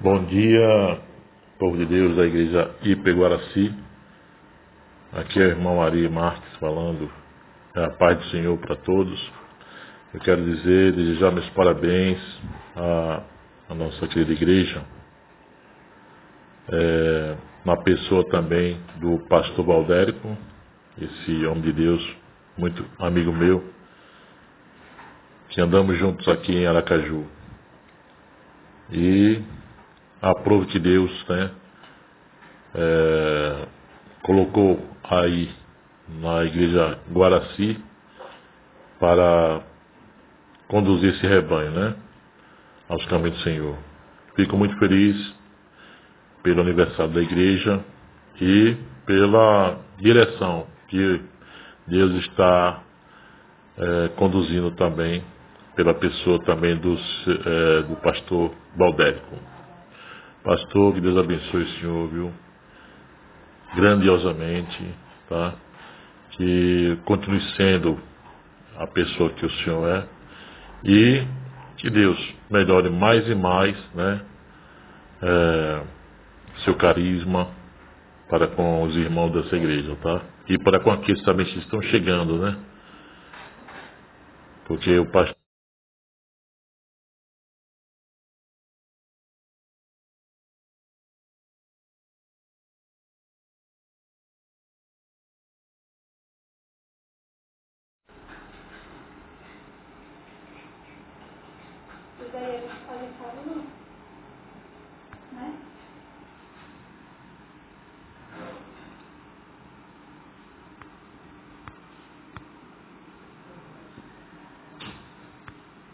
Bom dia, povo de Deus da igreja Ipeguaraci. Aqui é o irmão Ari Marques falando. É a paz do Senhor para todos. Eu quero desejar meus parabéns à nossa querida igreja, na pessoa também do pastor Valdérico, esse homem de Deus, muito amigo meu, que andamos juntos aqui em Aracaju. E aprovo que Deus, colocou aí na igreja Guaraci para conduzir esse rebanho, aos caminhos do Senhor. Fico muito feliz pelo aniversário da igreja e pela direção que Deus está conduzindo também pela pessoa também do pastor Valdérico. Pastor, que Deus abençoe o senhor, viu? Grandiosamente, tá? Que continue sendo a pessoa que o senhor é e que Deus melhore mais e mais, seu carisma para com os irmãos dessa igreja, tá? E para com aqueles também que estão chegando, Porque o pastor E daí a gente pode falar, não, né?